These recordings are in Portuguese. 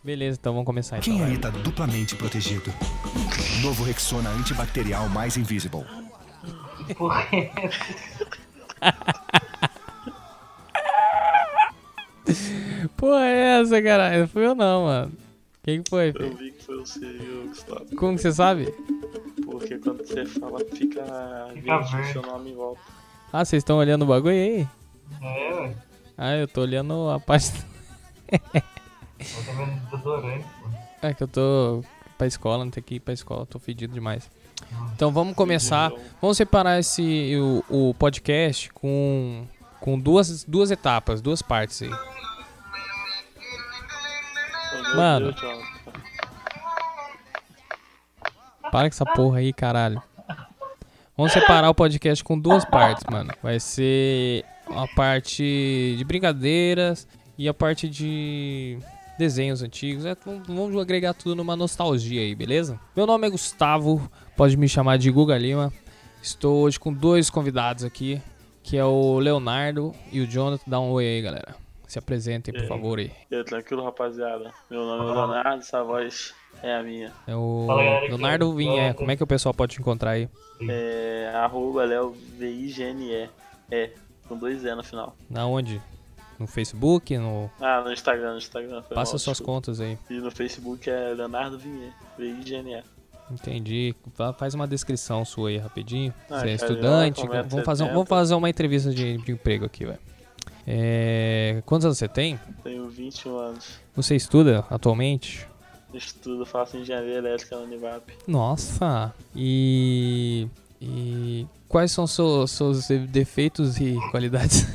Beleza, então vamos começar então. Quem aí tá duplamente protegido? Novo Rexona antibacterial mais Invisible. Porra. Porra é essa, caralho? Não fui eu não, mano. Quem que foi, Eu filho? vi que foi você e o Gustavo. Como que você sabe? Porque quando você fala, fica Fica verde o verde. seu nome em volta. Ah, vocês estão olhando o bagulho aí? É, ué. Ah, eu tô olhando a parte... Eu tô vendo desodorante, pô. É que eu tô pra escola, não tem que ir pra escola, tô fedido demais. Então vamos começar, vamos separar o podcast com duas etapas, duas partes aí. Mano. Para com essa porra aí, caralho. Vamos separar o podcast com duas partes, mano. Vai ser a parte de brincadeiras e a parte de desenhos antigos. Vamos agregar tudo numa nostalgia aí, beleza? Meu nome é Gustavo, pode me chamar de Guga Lima. Estou hoje com dois convidados aqui, que é o Leonardo e o Jonathan. Dá um oi aí, galera. Se apresentem, por favor, aí. E aí, tranquilo, rapaziada? Meu nome é Leonardo, essa voz é a minha. É o Fala, galera, Leonardo aqui, Vinhé. ó. Como é que o pessoal pode te encontrar aí? É @LeoVIGNE. Com 2 E no final. Na onde? No Facebook? No... No Instagram. Foi Passa mal, suas desculpa. contas aí. E no Facebook é Leonardo Vinhé, VIGNE. Entendi. Faz uma descrição sua aí rapidinho. Você é cara, estudante. eu comento Vamos fazer uma entrevista de emprego aqui, velho. Quantos anos você tem? Tenho 21 anos. Você estuda atualmente? Estudo, faço engenharia elétrica na Univap. Nossa! E quais são seus defeitos e qualidades?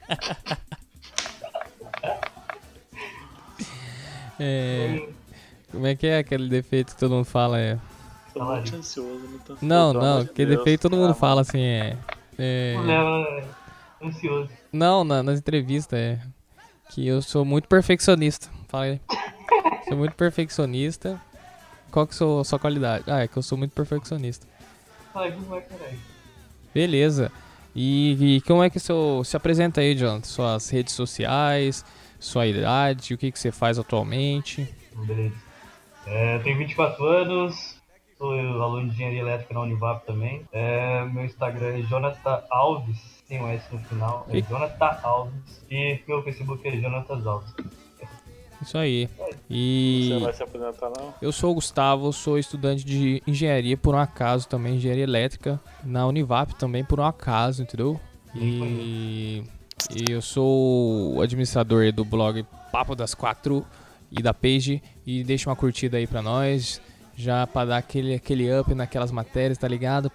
Como é que é aquele defeito que todo mundo fala? Tô Fala muito aí. ansioso, muito ansioso. Não, pelo amor de aquele Deus. defeito todo mundo Calma. fala assim, O Léo é ansioso. Não, nas entrevistas que eu sou muito perfeccionista. Fala aí. Sou muito perfeccionista. Qual que é a sua qualidade? Ah, é que eu sou muito perfeccionista. Ai, que vai, caralho. Beleza. E como é que se apresenta aí, Jonathan? Suas redes sociais, sua idade, o que você faz atualmente? Beleza. Eu tenho 24 anos, sou aluno de engenharia elétrica na Univap também. Meu Instagram é Jonathan Alves, tem um S no final, é Jonathan Alves. E meu Facebook é Jonathan Alves. Isso aí. Você E não vai se apresentar, não? eu sou o Gustavo, sou estudante de engenharia por um acaso também, engenharia elétrica na Univap também por um acaso, entendeu? E eu sou o administrador aí do blog Papo das Quatro e da page, e deixa uma curtida aí pra nós, já pra dar aquele up naquelas matérias, tá ligado?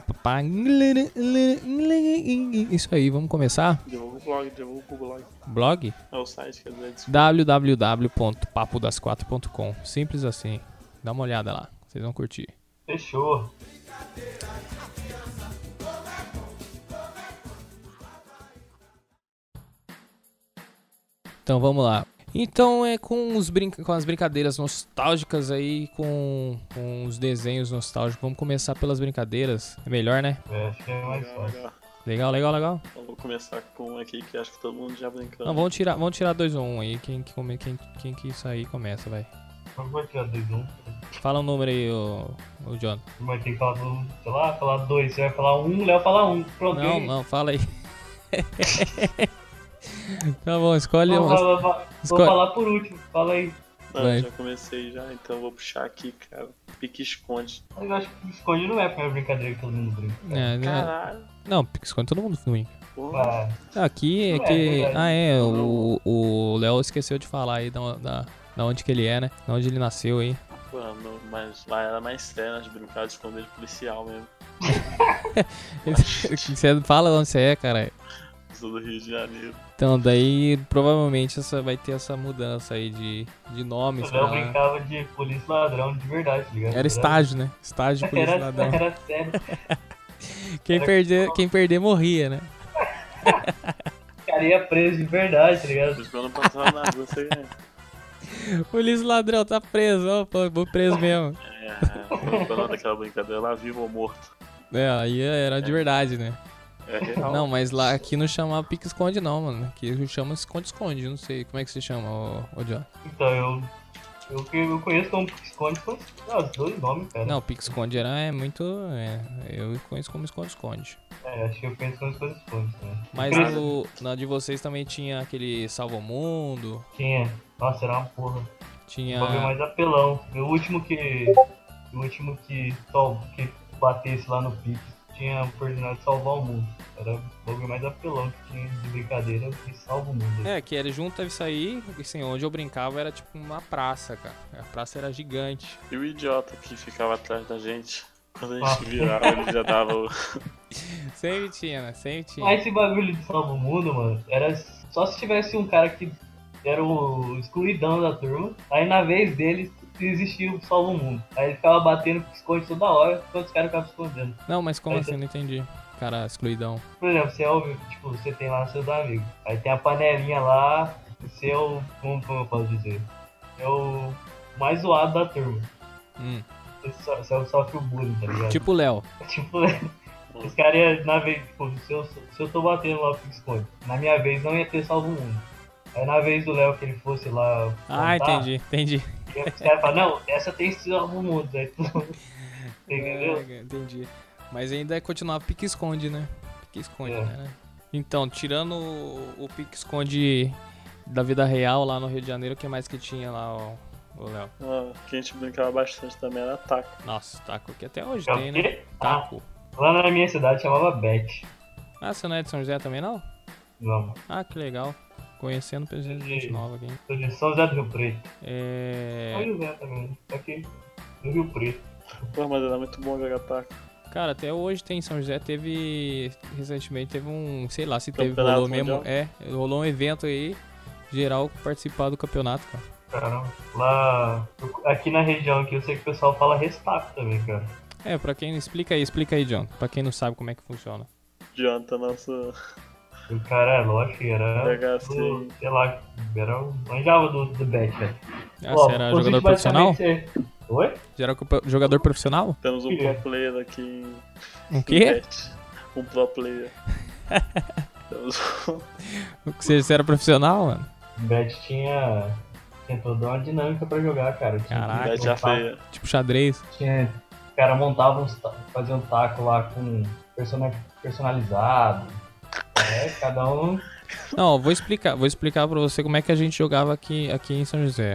Isso aí, vamos começar? Divulga o blog. Blog? É o site, quer dizer, desculpa. www.papodasquatro.com. Simples assim. Dá uma olhada lá, vocês vão curtir. Fechou. Então vamos lá. Então com as brincadeiras nostálgicas aí, com os desenhos nostálgicos. Vamos começar pelas brincadeiras. É melhor, né? Acho que é mais fácil. Legal. Legal. Então, vou começar com um aqui que acho que todo mundo já brincou. Não, vamos tirar 2 ou 1 aí. Quem que isso aí começa, vai. Como vai tirar 2 1? Fala um número aí, o John. Vai ter que falar do, sei lá, falar 2. Você vai falar 1, o Léo fala 1. Pronto. Não, fala aí. Tá bom, escolhe Vou um. falar por último. Fala aí. Já comecei já, então vou puxar aqui, cara. Pique-esconde. Eu acho que esconde não é a primeira brincadeira que todo mundo brinca. Caralho. Não, pique-esconde todo mundo brinca. Porra. Aqui é Não é que. verdade. O Léo esqueceu de falar aí da onde que ele é, né? Da onde ele nasceu aí. Mano, mas lá era mais sério nas brincadas de esconder policial mesmo. Você fala onde você é, cara. Sou do Rio de Janeiro. Então, daí provavelmente vai ter essa mudança aí de nomes. O Léo brincava de polícia ladrão de verdade, tá ligado? Era estágio, né? Estágio de polícia ladrão. Era sério. Quem perder morria, né? O cara ia preso de verdade, tá ligado? Mas quando eu passava na rua, você ganha. Polícia ladrão, tá preso. Ó, vou preso mesmo. Quando daquela brincadeira lá, vivo ou morto. Aí era de verdade, né? É real. Não, mas lá aqui não chama pique-esconde não, mano. Aqui chama esconde-esconde, não sei. Como é que se chama, ô John? Então, Eu conheço como esconde são os dois nomes, cara. Não, pique-esconde é muito... eu conheço como esconde-esconde. Acho que eu conheço como esconde, né? Mas na de vocês também tinha aquele salva-mundo. Tinha. Nossa, era uma porra. Tinha... O bagulho mais apelão. O último que batesse lá no Pix tinha a oportunidade de salvar o mundo. Era o bagulho mais apelão que tinha de brincadeira que salva o mundo. que era junto deve sair, assim, onde eu brincava era tipo uma praça, cara. A praça era gigante. E o idiota que ficava atrás da gente, quando a gente virava, ele já dava o... Sempre tinha, né? Sempre tinha. Mas esse bagulho de salva o mundo, mano, era só se tivesse um cara que era o excluidão da turma, aí na vez dele existia o salva o mundo. Aí ele ficava batendo com esconde toda hora, enquanto os caras ficavam escondendo. Não, mas como Aí assim? Não entendi. Cara, excluidão. Por exemplo, você ouve, tipo, você tem lá seus amigos. Aí tem a panelinha lá, você é o. Como eu posso dizer? É o mais zoado da turma. Você sofre o bullying, tá ligado? Tipo o Léo. Tipo, os caras iam, na vez, tipo, se eu tô batendo lá pro esconde, na minha vez não ia ter salvo o mundo. Aí na vez do Léo que ele fosse lá. Ah, contar, entendi. os caras falam, não, essa tem salvo o mundo. Aí tu. Entendeu? Entendi. Mas ainda continuava pique-esconde, né? Pique-esconde, né? Então, tirando o pique-esconde da vida real lá no Rio de Janeiro, o que mais que tinha lá, o Léo? Que a gente brincava bastante também era taco. Nossa, taco que até hoje É o tem, quê? né? Taco. Lá na minha cidade chamava Bet. Ah, você não é de São José também, não? Não. Ah, que legal. Conhecendo pessoas de gente nova aqui. Sou de São José do Rio Preto. É... São José também, aqui no Rio Preto. Pô, mas era muito bom jogar taco. Cara, até hoje tem em São José, recentemente teve um, sei lá se teve, Campeonato rolou mesmo, mundial? rolou um evento aí, geral participar do campeonato, cara. Caramba, lá, aqui na região aqui eu sei que o pessoal fala restaco também, cara. Pra quem, explica aí, John, pra quem não sabe como é que funciona. Adianta nosso... O cara, lógico, era BHC. sei lá, manjava do Bet, velho. Você era jogador profissional? Oi? Já era jogador profissional? Temos um pro player aqui em... O quê? Um pro player. Você era profissional, mano? O Bet tinha toda uma dinâmica pra jogar, cara. Caraca. Bet já feia. Tipo xadrez. O cara montava fazia um taco lá com personalizado. Cada um... Não, vou explicar pra você como é que a gente jogava aqui em São José.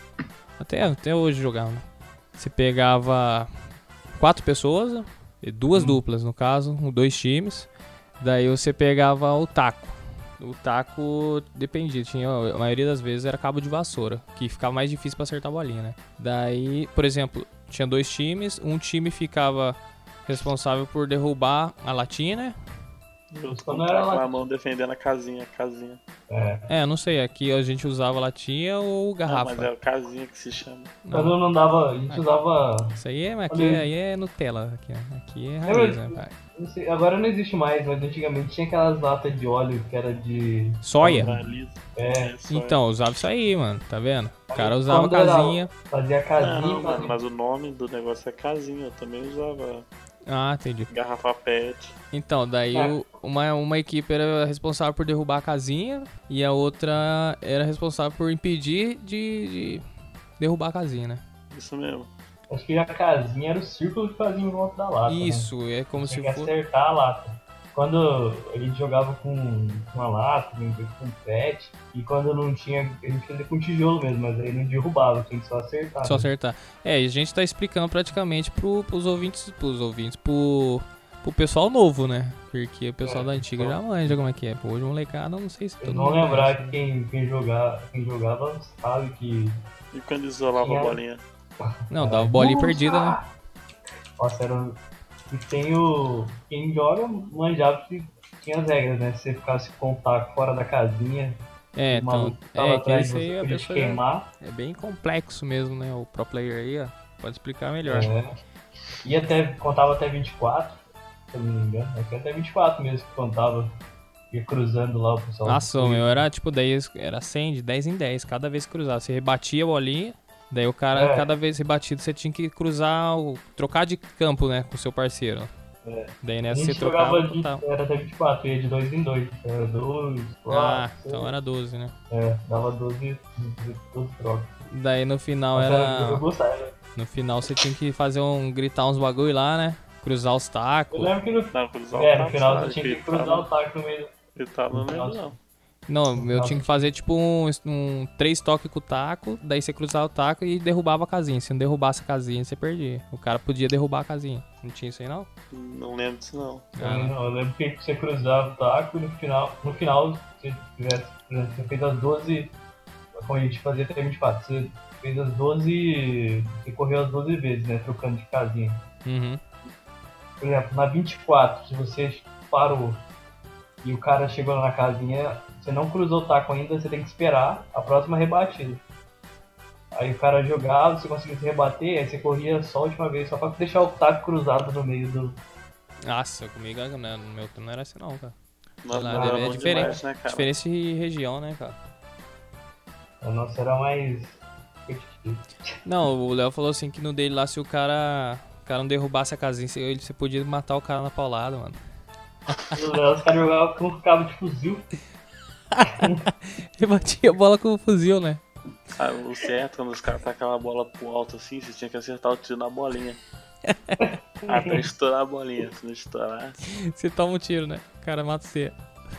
Até hoje jogava. Você pegava 4 pessoas, 2 duplas no caso, 2 times. Daí você pegava o taco. O taco dependia, a maioria das vezes era cabo de vassoura, que ficava mais difícil pra acertar a bolinha, né? Daí, por exemplo, tinha 2 times, um time ficava responsável por derrubar a latinha, né? Eu com a mão defendendo a casinha. Não sei, aqui a gente usava latinha ou garrafa. Não, mas é o casinha que se chama. Quando não dava, a gente usava... Isso aí aí é Nutella, aqui é raiz, né, pai? Agora não existe mais, mas antigamente tinha aquelas latas de óleo que era de... Soia? Soia. Então, usava isso aí, mano, tá vendo? O cara usava casinha. Fazia casinha. Não, mas o nome do negócio é casinha, eu também usava... Ah, entendi. Garrafa PET. Então, daí uma equipe era responsável por derrubar a casinha e a outra era responsável por impedir de derrubar a casinha, né? Isso mesmo. Acho que a casinha era o círculo que fazia em volta da lata. Isso, né? é como se fosse... fosse... acertar a lata. Quando a gente jogava com uma lata, com PET, e quando não tinha, a gente fazia com tijolo mesmo, mas aí não derrubava, tinha que só acertar. Só acertar. A gente tá explicando praticamente pros ouvintes, pro pessoal novo, né? Porque o pessoal da antiga já manja como é que é. Hoje o molecada, não sei se todo mundo não lembrar conhece. que quem jogava sabe que... E quando isolava a bolinha? Não, dava bolinha perdida, né? Nossa, era... E tem quem joga manjava que tinha as regras, né? Se você ficasse com o taco fora da casinha... Então... que isso aí a pessoa queimar. É bem complexo mesmo, né? O pro player aí, ó, pode explicar melhor. Contava até 24, se eu não me engano. Aqui até 24 mesmo que contava. Ia cruzando lá o pessoal. Nossa, o meu era tipo 10, era 100, de 10 em 10, cada vez que cruzava. Você rebatia a bolinha, daí o cara, cada vez rebatido, você tinha que cruzar, trocar de campo, né, com o seu parceiro. Daí nessa você trocava. Era até 24, ia de 2 em 2. Era 12, 4. Então era 12, né? Dava 12 trocas. Daí no final Eu era. gostava. No final você tinha que fazer gritar uns bagulho lá, né? Cruzar os Eu tacos. lembro que no Cruzar no final você sabe? tinha que cruzar o taco no meio. Gritar não lembro, não. Não, eu tinha que fazer tipo um 3 toques com o taco, daí você cruzava o taco e derrubava a casinha. Se não derrubasse a casinha, você perdia. O cara podia derrubar a casinha. Não tinha isso aí, não? Não lembro disso, não. Não, eu lembro que você cruzava o taco e no final se tivesse, por exemplo, você fez as 12. Como a gente fazia até 24, você fez as 12. Você correu as 12 vezes, né? Trocando de casinha. Uhum. Por exemplo, na 24, se você parou e o cara chegou na casinha, você não cruzou o taco ainda, você tem que esperar a próxima rebatida. Aí o cara jogava, você conseguia se rebater, aí você corria só a última vez, só pra deixar o taco cruzado no meio do. Nossa, comigo no meu turno não era assim não, cara. Nossa, Lá, era é bom diferente, demais, né, cara? diferença de região, né, cara? A nossa era mais competitiva. Não, o Léo falou assim que no dele lá, se o cara não derrubasse a casinha, você podia matar o cara na paulada, mano. Os caras jogavam com cabo de fuzil. Ele batia a bola com o fuzil, né? Ah, o certo, quando os caras tacavam a bola pro alto assim, você tinha que acertar o tiro na bolinha. Até estourar a bolinha, se não estourar. Você toma um tiro, né? O cara mata você.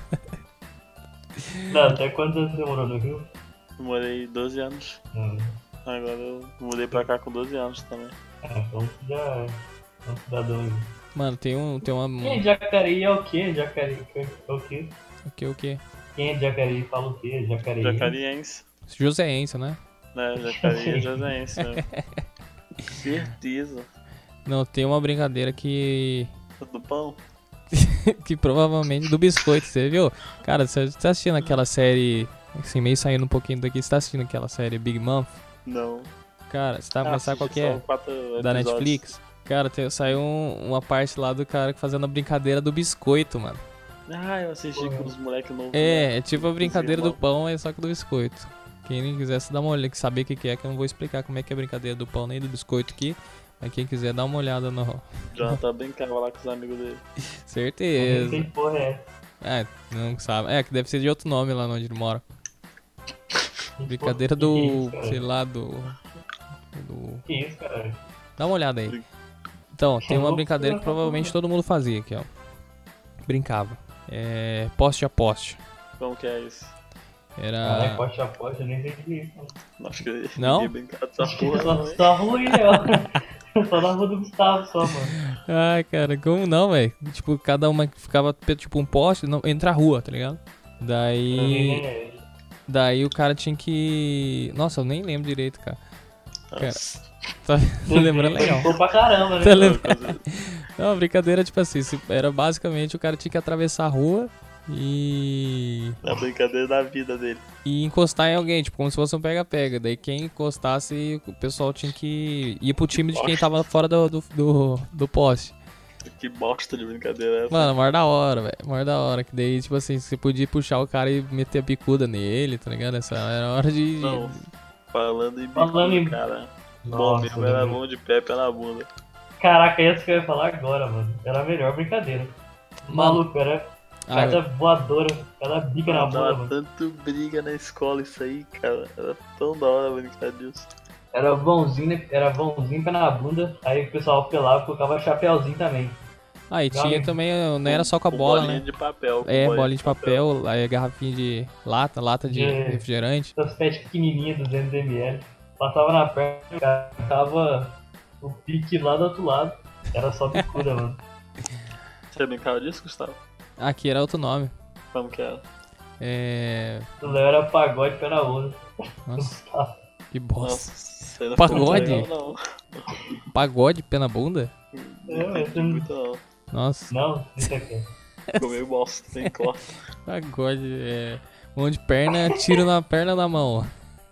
Não, até quantos anos você morou no Rio? Eu morei 12 anos. Agora eu mudei pra cá com 12 anos também. Então você já é um cidadão aí. Mano, tem uma... Quem é Jacareí é o quê? Jacareí é o quê? O quê? Quem é Jacareí fala o quê? Jacareí. Jacariense. Joséense, né? Né, Jacareí é Joséense, né? Certeza. Não, tem uma brincadeira que... Do pão? que provavelmente do biscoito, você viu? Cara, você tá assistindo aquela série, assim, meio saindo um pouquinho daqui, você tá assistindo aquela série Big Mouth? Não. Cara, você tá pensando qual que é? Da episódios. Netflix? Cara, saiu uma parte lá do cara fazendo a brincadeira do biscoito, mano. Ah, eu assisti com os moleques novos. É tipo a brincadeira do pão, é só que do biscoito. Quem quisesse dar uma olhada, saber o que é, que eu não vou explicar como é que é a brincadeira do pão nem do biscoito aqui. Mas quem quiser dar uma olhada no... Jonathan brincava lá com os amigos dele. Quem Certeza. porra é essa? Não sabe. É, que deve ser de outro nome lá onde ele mora. Que Brincadeira porra- que é do... isso, cara? sei lá, do... Que isso, cara? Dá uma olhada aí. Então, tem uma vou brincadeira que procurar provavelmente pra todo mundo fazia aqui, ó. Brincava. Poste a poste. Como que é isso? Caralho, Era... poste a poste, eu nem entendi isso. Acho que Não? ninguém brincava dessa Acho que porra, não, hein? só ruim, né? Só na rua do Gustavo, só, mano. Ai, cara, como não, velho? Tipo, cada uma ficava tipo um poste entre a rua, tá ligado? Daí o cara tinha que... Nossa, eu nem lembro direito, cara. Nossa. Tá lembrando legal. Ficou pra caramba, né? Tá lembrando? Não, a brincadeira, tipo assim, era basicamente o cara tinha que atravessar a rua e É a brincadeira da vida dele. encostar em alguém, tipo, como se fosse um pega-pega. Daí quem encostasse, o pessoal tinha que ir pro time de quem tava fora do poste. Que bosta de brincadeira é essa? Mano, maior da hora, velho. Maior da hora. Que daí, tipo assim, você podia puxar o cara e meter a bicuda nele, tá ligado? Essa era a hora de... Não, falando em Falando em- bico, cara. Bom Nossa, mesmo era meu. bom de pé pela bunda. Caraca, essa que eu ia falar agora, mano. Era a melhor brincadeira. Maluco, era cada voadora, cada bica na bunda, Dava mano. tanto briga na escola isso aí, cara. Era tão da hora brincar disso. Era vãozinho pé na bunda, aí o pessoal pelava e colocava chapéuzinho também. E tinha Não, também, não era só com a bola, bolinha né? de papel. Bolinha de papel, aí garrafinha de lata de refrigerante. Essas pets pequenininhas, 200ml. Passava na perna, o cara tava o pique lá do outro lado. Era só bicuda, mano. Você brincava disso, Gustavo? Aqui era outro nome. Como que era? O Léo era pagode pé na bunda. Nossa, que bosta. Nossa, isso aí não Pagode? ficou legal, não. Pagode, pé na bunda? Não entendi muito, não. Nossa, Não, isso aqui. Ficou meio bosta, tem corta. pagode, mão de perna, tiro na perna da mão.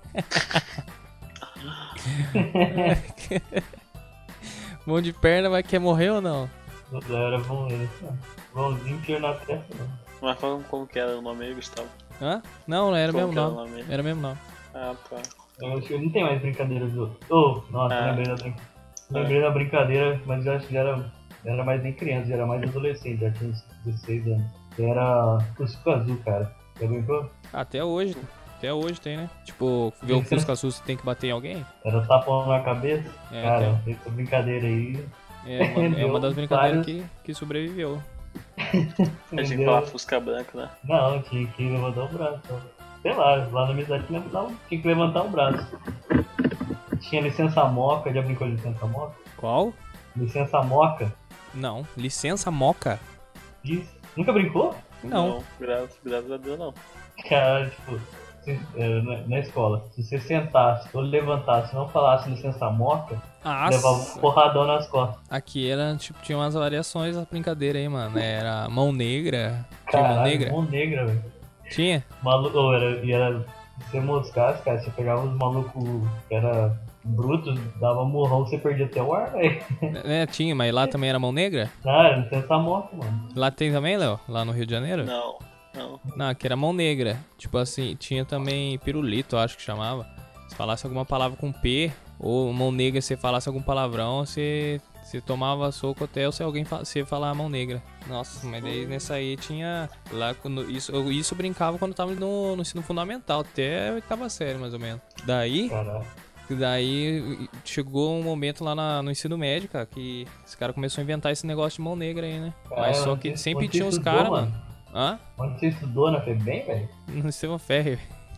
Mão de perna, mas quer morrer ou não? O Léo era bom, vãozinho, tiro na testa, mano. Mas como que era o nome aí, Gustavo? Hã? Não, era Como mesmo que era o não. nome? Era mesmo não. Ah, tá. Eu acho que não tem mais brincadeiras do. Oh, nossa, lembrei da brincadeira, mas eu acho que já era mais nem criança, já era mais adolescente, já tinha uns 16 anos. Era Cusco Azul, cara. Já brincou? Até hoje. Até hoje tem, né? Tipo, ver o Fusca azul, você tem que bater em alguém? Era tapão na cabeça. É, Cara, essa brincadeira aí. É uma das Deu brincadeiras vários- que sobreviveu. A gente deu- fala Fusca branco, né? Não, tinha que levantar o braço. Sei lá na amizade tinha que levantar o braço. Tinha licença moca, já brincou de licença moca? Qual? Licença moca? Não. Licença moca? Isso. Nunca brincou? Não. Graças a Deus não. Cara, tipo, na escola, se você sentasse ou levantasse e não falasse licença moca, levava um porradão nas costas. Aqui era, tipo, tinha umas variações da brincadeira aí, mano. Era mão negra. Tinha mão Caralho, negra? mão negra, velho. Tinha? Maluco, era. Se você moscasse, cara, você pegava os malucos que era brutos, dava murrão, você perdia até o ar, velho. É, tinha, mas lá também era mão negra? Não, era licença moca, mano. Lá tem também, Léo? Lá no Rio de Janeiro? Não. Não, aqui era mão negra. Tipo assim, tinha também pirulito, acho que chamava. Se falasse alguma palavra com P, ou mão negra, se falasse algum palavrão, você tomava soco até se alguém se falar mão negra. Nossa, mas daí nessa aí tinha. Lá, isso eu brincava quando tava no ensino fundamental, até a oitava série mais ou menos. Caralho. Daí chegou um momento lá no ensino médio, cara, que esse cara começou a inventar esse negócio de mão negra aí, né? Mas só que sempre tinha os caras, mano. Hã? Onde você estudou na FEBEM, velho? No Estevão Ferri.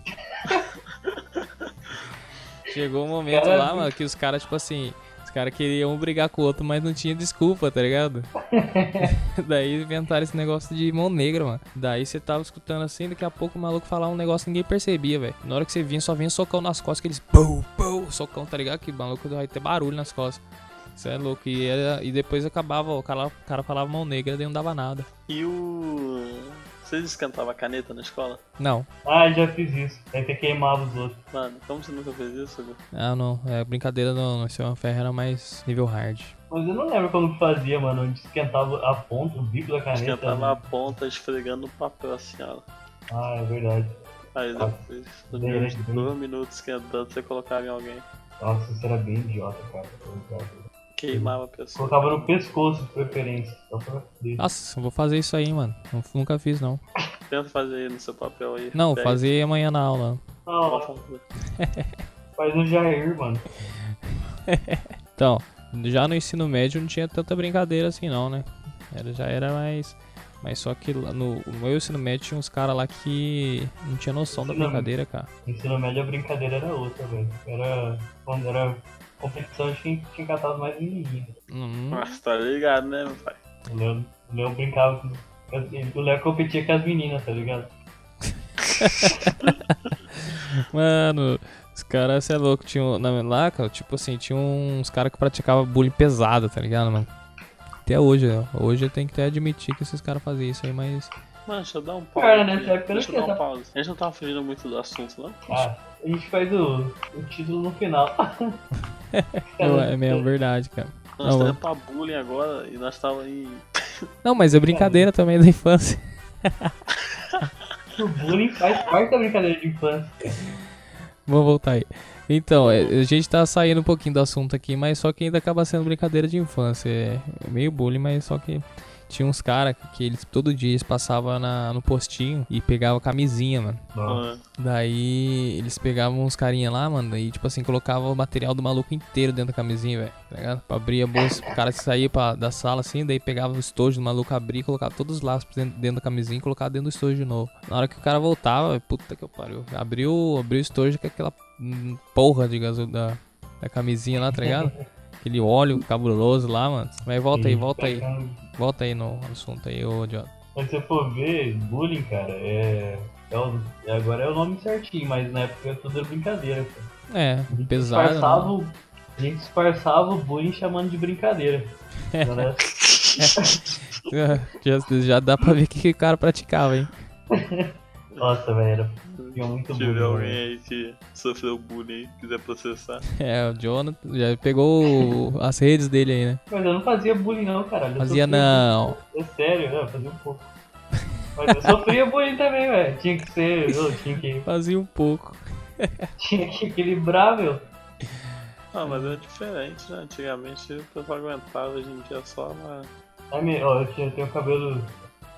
Chegou um momento lá, mano, que os caras, tipo assim, os caras queriam um brigar com o outro, mas não tinha desculpa, tá ligado? Daí inventaram esse negócio de mão negra, mano. Daí você tava escutando assim, daqui a pouco o maluco falava um negócio que ninguém percebia, velho. Na hora que você vinha, só vinha socão nas costas, aqueles pum, pum, socão, tá ligado? Que o maluco vai ter barulho nas costas. Isso é louco. E depois acabava, o cara falava mão negra, daí não dava nada. E Vocês esquentavam a caneta na escola? Não. Ah, já fiz isso. Aí você queimava os outros. Mano, como você nunca fez isso, Gu? Ah, não. É, brincadeira no Estevão Ferri era mais nível hard. Mas eu não lembro como que fazia, mano. Onde esquentava a ponta, o bico da caneta. Esquentava a ponta esfregando no papel assim, ó. Ah, é verdade. Aí depois, nos 2 minutos esquentando, você colocava em alguém. Nossa, isso era bem idiota, cara. Queimava a pessoa. Colocava no pescoço, de preferência. Só pra ver. Nossa, eu vou fazer isso aí, mano. Nunca fiz, não. Tenta fazer aí no seu papel aí. Não, Pega. fazer amanhã na aula. Não, faz no Jair, mano. Então, já no ensino médio não tinha tanta brincadeira assim não, né? Já era mais... Mas só que no meu ensino médio tinha uns caras lá que não tinha noção da brincadeira, cara. No ensino médio a brincadeira era outra, velho. Quando era competição, tinha catado mais menininho. Nossa, tá ligado, né, meu pai? O Léo brincava com... O Léo competia com as meninas, tá ligado? Mano, os caras, cê é louco, tinha lá, cara, tipo assim, tinha uns caras que praticavam bullying pesado, tá ligado, mano? Até hoje, ó. Hoje eu tenho que até admitir que esses caras faziam isso aí, mas... Mano, deixa eu dar um pause. Cara, nessa época eu Deixa eu não dar um tinha pause. A gente não tava fugindo muito do assunto, não? Ah, a gente faz o título no final. Não, é mesmo verdade, cara. Nós Não, estamos pra bullying agora e nós tava aí. não, mas é brincadeira também da infância. O bullying faz parte da brincadeira de infância. Vamos voltar aí. Então, a gente tá saindo um pouquinho do assunto aqui, mas só que ainda acaba sendo brincadeira de infância. É meio bullying, mas só que tinha uns caras que eles todo dia eles passavam no postinho e pegavam camisinha, mano. Nossa. Daí eles pegavam uns carinha lá, mano, e tipo assim, colocavam o material do maluco inteiro dentro da camisinha, velho, tá ligado? Pra abrir a bolsa, o cara saía da sala assim, daí pegava o estojo do maluco, abria e colocava todos os laços dentro da camisinha e colocava dentro do estojo de novo. Na hora que o cara voltava, puta que eu pariu, abriu o estojo com aquela porra de gasolina da camisinha lá, tá ligado? Aquele óleo cabuloso lá, mano. Mas volta aí no assunto aí, ô idiota. Mas se você for ver, bullying, cara, agora é o nome certinho, mas na época tudo era brincadeira, cara. É, pesado. A gente disfarçava o bullying chamando de brincadeira. Né? Já dá pra ver o que o cara praticava, hein? Nossa, velho, tinha muito Se tiver bullying. alguém Velho. aí que sofreu bullying e quiser processar. É, o Jonathan já pegou as redes dele aí, né? Mas eu não fazia bullying não, caralho. Eu Fazia sofria não. bullying. É sério, eu fazia um pouco. Mas eu sofria bullying também, velho. Tinha que ser, Fazia um pouco. tinha que equilibrar, meu. Ah, mas é diferente, né? Antigamente o pessoal aguentava, hoje em dia é só uma... Eu tenho cabelo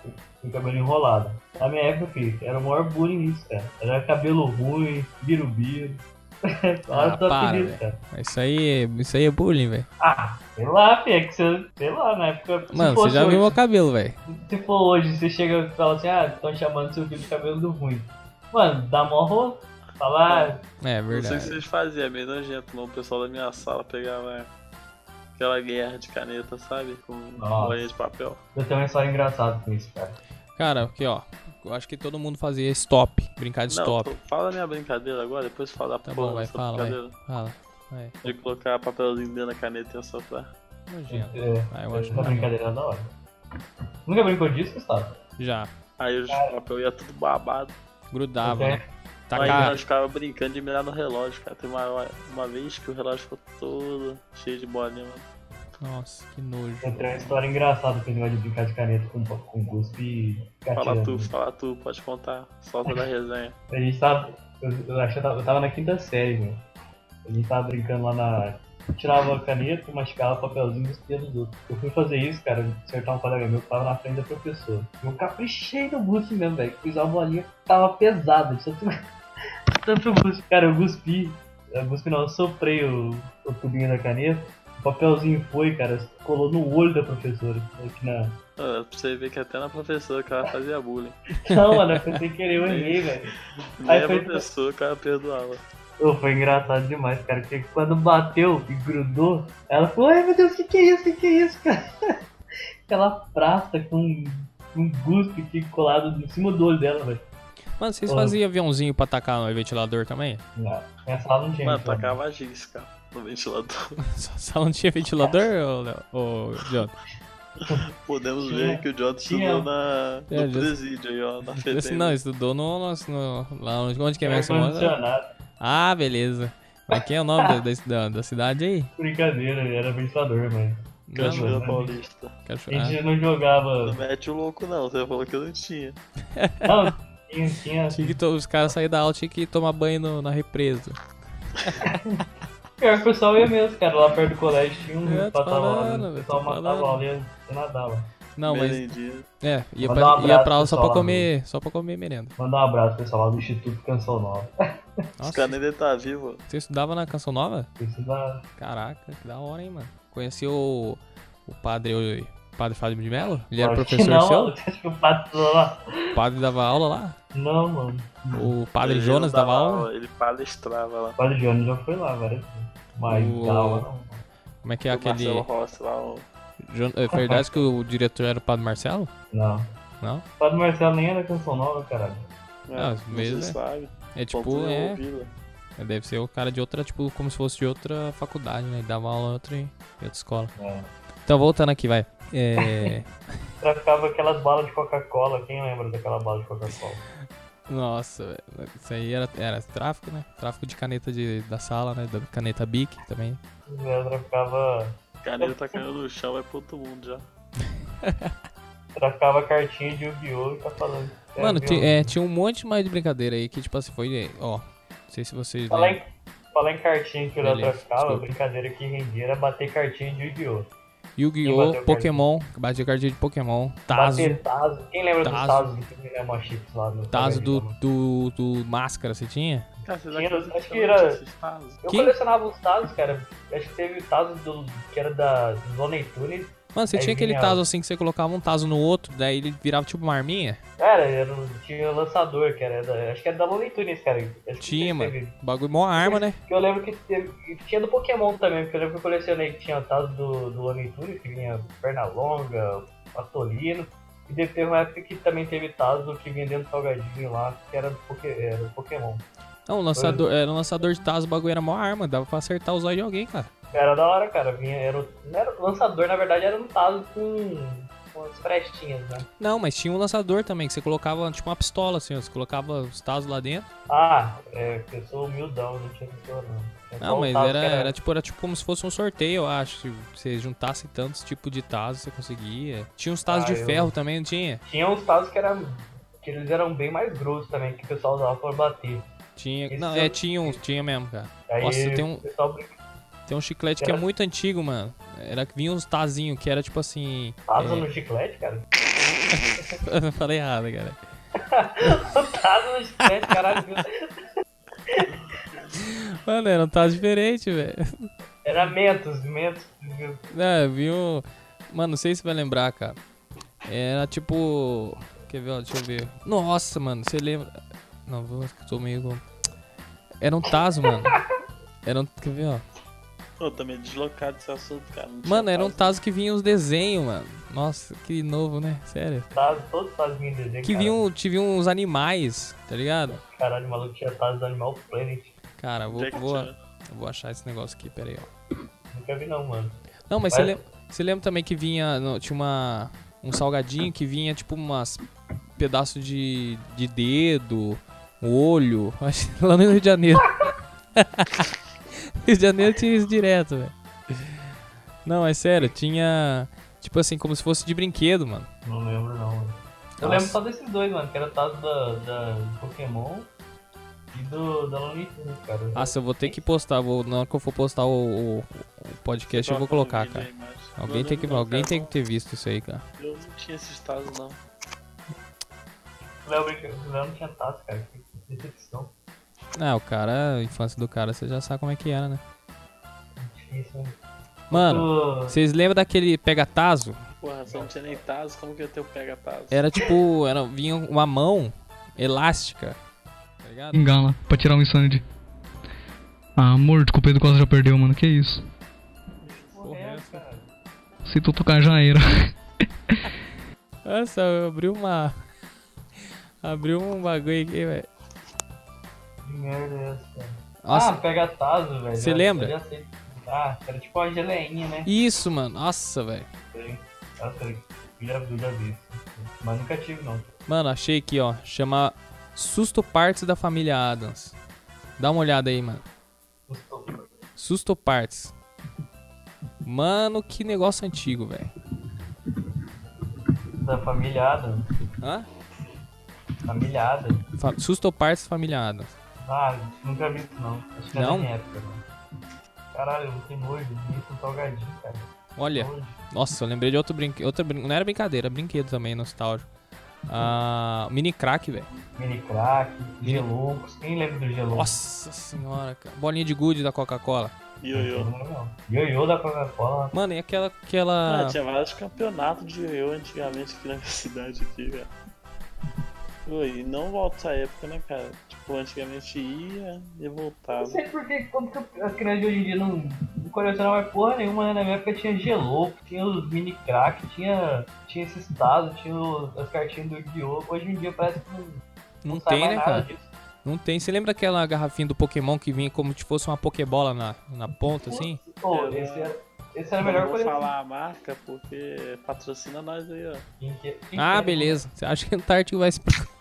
com o cabelo enrolado. Na minha época, filho, era o maior bullying isso, cara. Era cabelo ruim, birubiru. Ah, para, apelido, velho. Isso aí é bullying, velho. Ah, sei lá, filho, é que você, sei lá, na época... se Mano, você fosse já viu hoje, meu cabelo, velho. Se for hoje, você chega e fala assim, estão chamando seu filho de cabelo do ruim. Mano, dá mó rolo. Falar, É Não sei o que verdade. vocês faziam, é meio nojento, não. O pessoal da minha sala pegava aquela guerra de caneta, sabe? Com Nossa. bolinha de papel. eu tenho uma história engraçada com isso, cara. Cara, aqui, ó. Eu acho que todo mundo fazia stop. Brincar de Não, stop. fala a minha brincadeira agora, depois fala Tá porra bom, vai, dessa fala, vai. brincadeira. Fala. Vai. De colocar papelzinho dentro da caneta e assoprar. Nojento. É, Eu acho uma que brincadeira da hora. Nunca brincou disso, Gustavo? já. Aí os papel ia tudo babado. Grudava, Ok. né? Aí Tacar. nós ficava brincando de mirar no relógio, cara. Tem uma vez que o relógio ficou todo cheio de bolinha, mano. Nossa, que nojo. Eu tenho uma história engraçada com esse negócio de brincar de caneta com cuspe e Fala tu, pode contar. Solta da resenha. A gente tava. Eu acho que eu tava na quinta série, meu. A gente tava brincando lá na. Tirava a caneta, mascava o papelzinho dos dedos dos outros. Eu fui fazer isso, cara, acertar um colega meu que tava na frente da professora. Eu caprichei no busto mesmo, velho. Fiz a bolinha, tava pesada, de tanto busto. Cara, eu cuspi. Eu soprei o tubinho da caneta. O papelzinho foi, cara, colou no olho da professora. Aqui na. Pra você ver que até na professora o cara fazia bullying. Não, mano, foi sem querer, eu errei, velho. Nem Aí a foi- professora o cara perdoava. Foi engraçado demais, cara, porque quando bateu e grudou, ela falou, ai meu Deus, que é isso, que é isso, cara? Aquela prata com um guspe aqui colado em cima do olho dela, velho. Mano, vocês Ô. faziam aviãozinho pra tacar no ventilador também? Não, minha sala não tinha Mano, ventilador. tacava giz, cara, no ventilador. Sua sala não tinha ventilador, ô John? Podemos Tinha- ver que o John tinha- estudou no É, presídio aí, ó, na FETEM. Não, estudou lá onde que é mesmo? Ar-condicionado. Ah, beleza. Mas quem é o nome da cidade aí? Brincadeira, era ventilador, mano. Cachoeira Não, Paulista. A Cachorro. gente não jogava. Não mete o louco não, você falou que não tinha. Não, tinha. Tinha que os caras saírem da aula, tinha que tomar banho na represa. Pior que o pessoal ia mesmo, cara. Lá perto do colégio tinha um Eu tô patavão, falando, né? O velho, pessoal tô matava falando. aula e nadava. Não, mas Merendinha. ia Mandar um pra abraço aula só pro pra pessoal só pra comer merenda. Mandar um abraço, pessoal, lá do Instituto Canção Nova. Os Nossa, caras ainda tá vivo. você estudava na Canção Nova? Isso dá. Caraca, que da hora, hein, mano. Conheci o padre Fábio de Mello? Ele era Acho que professor não, seu? mano. Você acha que o pato lá? O padre dava aula lá? Não, mano. O padre Ele Jonas não dava aula? Ele palestrava lá. O padre Johnny já foi lá várias vezes. Mas O- dá aula não. Como é que é O Marcelo aquele... Rossi lá, o... É verdade que o diretor era o padre Marcelo? Não. Não? O padre Marcelo nem era Canção Nova, caralho. Ah, não mesmo, se é. sabe. É tipo, Ponto Vila. deve ser o cara de outra, tipo, como se fosse de outra faculdade, né? Ele dava aula em outra escola. É. Então, voltando aqui, vai. Traficava aquelas balas de Coca-Cola. Quem lembra daquela bala de Coca-Cola? Nossa, velho. Isso aí era tráfico, né? Tráfico de caneta da sala, né? Da caneta Bic também. Eu traficava. Caneta tá caindo no chão, vai pro outro mundo já. Traficava cartinha de Yu-Gi-Oh! E tá falando. Mano, Yu-Gi-Oh! tinha um monte mais de brincadeira aí que, tipo assim, foi... Ó, não sei se vocês Falar lembram. Falar em cartinha que eu já Beleza, traficava, a desculpa. brincadeira que rendia era bater cartinha de Yu-Gi-Oh! Quem Yu-Gi-Oh!, bateu Pokémon, batia cartinha de Pokémon, Tazo, Bater Tazo. Quem lembra Tazo. dos Tazos do filme Nemo Chips lá no Tazo Instagram, do Máscara, você tinha? Cara, vocês Tinha, acreditam acho que que eu não era- tinha esses Tazos? Eu Que? colecionava os Tazos, cara. Acho que teve o Tazo que era da Looney Tunes. Mano, você Aí tinha aquele vinha- Tazo assim que você colocava um Tazo no outro, daí ele virava tipo uma arminha? Cara, tinha o lançador, que era acho que era da Looney Tunes, cara. Acho que Tinha, mano. teve- O bagulho mó arma, né? Que eu lembro que tinha do Pokémon também, porque eu lembro que eu colecionei que tinha o Tazo do Looney Tunes, que vinha Pernalonga, Patolino. E depois teve uma época que também teve Tazo que vinha dentro do salgadinho lá, que era do Pokémon. Não, era um lançador de Tazo, o bagulho era mó arma, dava pra acertar os olhos de alguém, cara. Era da hora, cara. Não era o lançador, na verdade era um Tazo com as frestinhas, né? Não, mas tinha um lançador também, que você colocava tipo uma pistola assim, ó, você colocava os Tazos lá dentro. Ah, eu sou humildão, não tinha pistola não. Tinha só Não, um mas Tazo que era tipo como se fosse um sorteio, eu acho. Se você juntasse tantos tipos de Tazos, você conseguia. Tinha uns Tazos de eu- ferro também, não tinha? Tinha uns Tazos que eles eram bem mais grossos também, que o pessoal usava pra bater. Tinha. Esse Não, eu- tinha mesmo, cara. Aí Nossa, o pessoal tem um chiclete que é muito antigo, mano. Era que vinha uns tazinhos que era tipo assim. Tazo no chiclete, cara. Eu falei errado, cara. O Tazo no chiclete, caralho. Mano, era um tazo diferente, velho. Era Mentos. É, viu? Mano, não sei se vai lembrar, cara. Era tipo... Quer ver, ó, deixa eu ver. Nossa, mano, você lembra... Não, eu tô meio... Era um tazo, mano. Era um... Quer ver, ó. Pô, tô meio deslocado desse assunto, cara. Mano, era um tazo que vinha os desenhos, mano. Nossa, que novo, né? Sério. Tazo, todos os Tazos vinham em desenho, Que vinha uns animais, tá ligado? Caralho, o maluco tinha Tazo do Animal Planet. Cara, Jack Chan. eu vou achar esse negócio aqui, pera aí, ó. Nunca vi não, mano. Não, mas você lembra também que vinha... Tinha um salgadinho que vinha tipo umas pedaços de dedo, olho, acho que lá no Rio de Janeiro. Rio de Janeiro tinha isso direto, velho. Não, é sério, tinha tipo assim, como se fosse de brinquedo, mano. Não lembro não, mano. Eu Nossa. lembro só desses dois, mano, que era o Tazo da Pokémon e da Looney Tunes, cara. Nossa, eu vou ter que postar, na hora que eu for postar o podcast eu vou colocar, cara. Alguém tem que ter visto isso aí, cara. Eu não tinha esses tazos, não. O Léo não tinha Tazo, cara. Que decepção. Ah, o cara, a infância do cara, você já sabe como é que era, né? Difícil, né? Mano, vocês lembram daquele pega-tazo? Porra, se eu não tinha nem tazo, como que eu tenho pega-tazo? Era tipo, vinha uma mão elástica, tá ligado? Engala, pra tirar um Insanity. Ah, amor, desculpa, o Costa já perdeu, mano, que isso? Porra, é essa, cara? Se tu tocar já era. Nossa, abriu um bagulho aqui, velho. Que merda é essa, cara? Nossa. Ah, pega Tazo, velho. Você lembra? Eu já sei. Ah, era tipo uma geleinha, né? Isso, mano. Nossa, velho. Nossa, eu já vi isso. Mas nunca tive, não. Mano, achei aqui, ó. Chama Susto Parts da família Adams. Dá uma olhada aí, mano. Susto Parts. Mano, que negócio antigo, velho. Da família Adams. Hã? Família Adams. Susto Parts família Adams. Ah, nunca vi isso, não. Acho que Não? é da minha época, não. Caralho, tem nojo. Isso um salgadinho, cara. Olha. Nojo. Nossa, eu lembrei de outro brinquedo. Não era brincadeira, era brinquedo também, nostálgico. Mini crack, velho. Mini crack, Geloucos. Quem lembra do Geloucos? Nossa senhora, cara. Bolinha de gude da Coca-Cola. Ioiô. Ioiô da Coca-Cola. Mano, e aquela... Ah, tinha vários campeonatos de ioiô antigamente aqui na minha cidade aqui, velho. Pô, e não volta essa época, né, cara? Tipo, antigamente ia e voltava. Não sei porque como que as crianças de hoje em dia não colecionavam mais porra nenhuma, né? Na minha época tinha Gelouco, tinha os mini crack, tinha esses tazos, tinha as cartinhas do Yu-Gi-Oh! Hoje em dia parece que Não sai tem, mais né, nada cara? disso. Não tem. Você lembra aquela garrafinha do Pokémon que vinha como se fosse uma Pokébola na ponta, assim? Pô, esse era a melhor Não vou coisa. falar a marca porque patrocina nós aí, ó. Ah, beleza. Você acha que a Antártica vai se...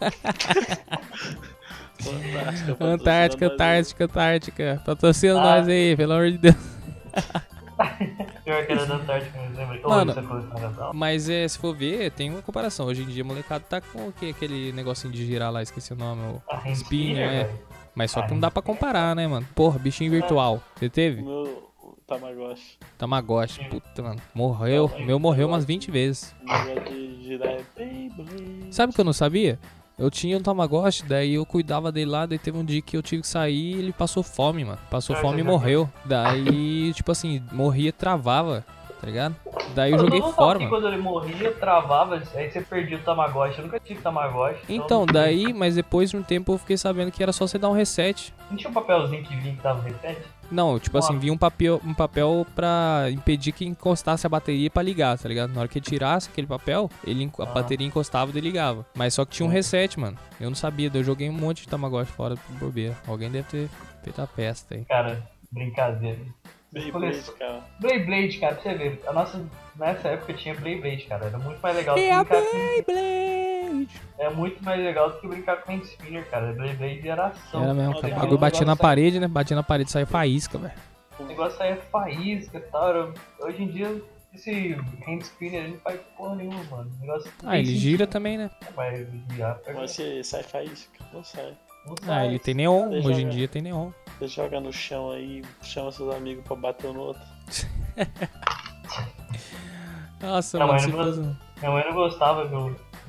Antártica. Patrocina nós aí, pelo amor de Deus. Pior que era da Antártica, mas lembra? Mano, Essa coleção. mas se for ver, tem uma comparação. Hoje em dia, o molecado tá com o quê? Aquele negocinho de girar lá, esqueci o nome. A O spinner, é. velho. Mas só que não dá pra comparar, né, mano? Porra, bichinho virtual. Você teve? Meu Tamagotchi. Tamagotchi, puta, mano. Morreu. O meu morreu umas 20 vezes. O negócio de girar é Beyblade. Sabe o que eu não sabia? Eu tinha um Tamagotchi, daí eu cuidava dele lá, daí teve um dia que eu tive que sair e ele passou fome, mano. Passou fome e morreu. Daí, tipo assim, morria, travava, tá ligado? Daí eu joguei fora, mano. Quando ele morria, travava, aí você perdia o Tamagotchi. Eu nunca tive Tamagotchi. Então, daí, mas depois de um tempo eu fiquei sabendo que era só você dar um reset. Não tinha um papelzinho que vinha que dava reset? Não, tipo assim, vinha um papel pra impedir que encostasse a bateria pra ligar, tá ligado? Na hora que ele tirasse aquele papel, a bateria encostava e ligava. Mas só que tinha um reset, mano. Eu não sabia, daí eu joguei um monte de Tamagotchi fora por bobeira. Alguém deve ter feito a pesta aí. Cara, brincadeira. Beyblade, cara. Beyblade, cara, pra você ver. Nessa época tinha Beyblade, cara. Era muito mais legal do que É a brincar Beyblade! É muito mais legal do que brincar com hand spinner, cara. Beyblade era ação. Era mesmo, cara. O Legal, bagulho batia na negócio parede, né? Batia na parede e saía faísca, velho. O negócio aí é faísca e tal. Hoje em dia, esse hand spinner ele não faz porra nenhuma, mano. O negócio Ah, ele gira também, né? Vai girar. Mas você sai faísca? Não sai. Não Ah, sai. ele tem neon. Deixa Hoje em eu ver. dia tem neon. Você joga no chão aí, chama seus amigos pra bater um no outro. Nossa, Não, mano, mas se não- fosse... Minha mãe não gostava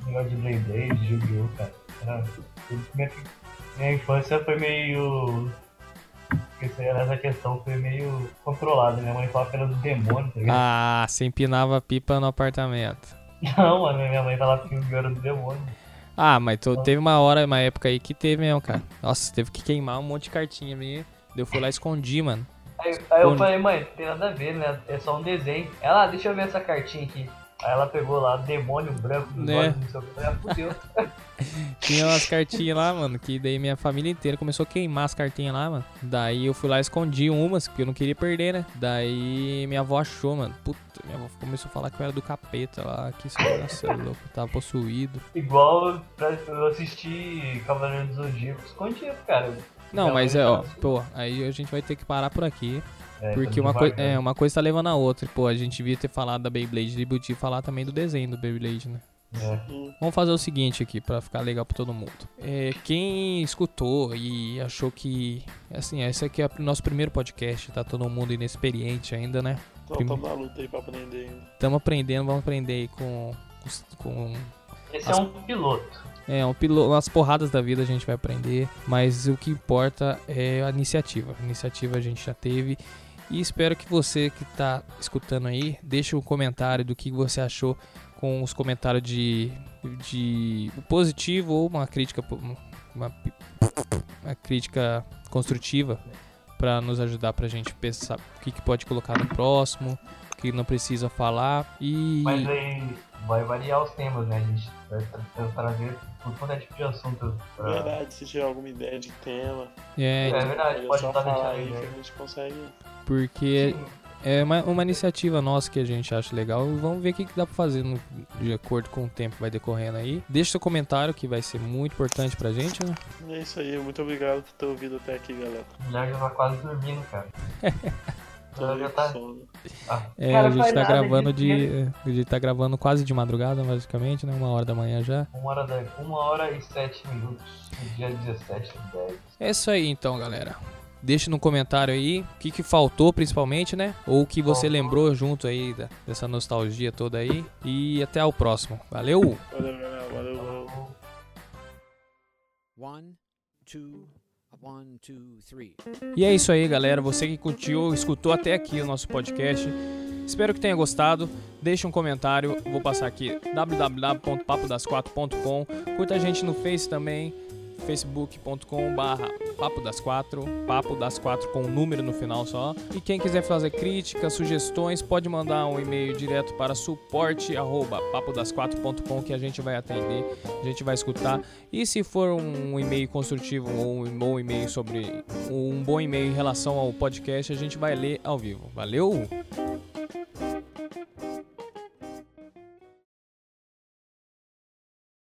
negócio de Beyblade, de Yu-Gi-Oh, cara. Minha infância foi meio... Essa questão foi meio controlada. Minha mãe falava que era do demônio, tá ligado? Ah, você empinava pipa no apartamento. Não, mano, minha mãe falava que o Yu-Gi-Oh era do demônio. Ah, mas teve uma época aí que teve mesmo, cara. Nossa, teve que queimar um monte de cartinha minha. Eu fui lá e escondi, mano. Aí eu falei, mãe, não tem nada a ver, né? É só um desenho. Ela, deixa eu ver essa cartinha aqui. Aí ela pegou lá, demônio branco dos olhos, não sei o que. Ela fudeu. Tinha umas cartinhas lá, mano, que daí minha família inteira começou a queimar as cartinhas lá, mano. Daí eu fui lá e escondi umas, porque eu não queria perder, né? Daí minha avó achou, mano. Puta, minha avó começou a falar que eu era do capeta lá, que isso era louco, eu tava possuído. Igual eu assisti Cavaleiro dos Zodíacos escondido, cara. Não, mas pô, aí a gente vai ter que parar por aqui. Porque tá uma coisa tá levando a outra. Pô, a gente devia ter falado da Beyblade e podia falar também do desenho do Beyblade, né? Vamos fazer o seguinte aqui, pra ficar legal pra todo mundo. Quem escutou e achou que... Assim, esse aqui é o nosso primeiro podcast, tá todo mundo inexperiente ainda, né? Então tamo na luta aí pra aprender ainda. Tamo aprendendo, vamos aprender aí com Esse é um piloto. Umas porradas da vida a gente vai aprender, mas o que importa é a iniciativa. A iniciativa a gente já teve. E espero que você que tá escutando aí, deixe um comentário do que você achou com os comentários de positivo ou uma crítica construtiva para nos ajudar, pra gente pensar o que pode colocar no próximo, o que não precisa falar. Mas aí vai variar os temas, né? A gente vai trazer tudo quanto é tipo de assunto. Verdade, se tiver alguma ideia de tema. É verdade, pode só estar falar deixando aí que aí. a gente consegue. Porque é uma iniciativa nossa que a gente acha legal. Vamos ver o que dá pra fazer de acordo com o tempo que vai decorrendo aí. Deixa seu comentário que vai ser muito importante pra gente, né? É isso aí, muito obrigado por ter ouvido até aqui, galera. O Guilherme já tá quase dormindo, cara. Tô já tá... sono. Cara, a gente tá nada gravando disso, a gente tá gravando quase de madrugada, basicamente, né? 1h da manhã já. 1h e 7 minutos, no dia 17/10. É isso aí então, galera. Deixa no comentário aí o que faltou principalmente, né? Ou o que você lembrou junto aí dessa nostalgia toda aí. E até o próximo. Valeu! Valeu, galera. Valeu. 1, 2, 1, 2, 3. E é isso aí, galera. Você que curtiu, escutou até aqui o nosso podcast. Espero que tenha gostado. Deixe um comentário. Vou passar aqui www.papodas4.com. Curta a gente no Face também. facebook.com/Papo das 4, Papo das 4 com um número no final só. E quem quiser fazer críticas, sugestões, pode mandar um e-mail direto para suporte@papodas4.com que a gente vai atender, a gente vai escutar. E se for um e-mail construtivo ou um bom e-mail em relação ao podcast, a gente vai ler ao vivo. Valeu!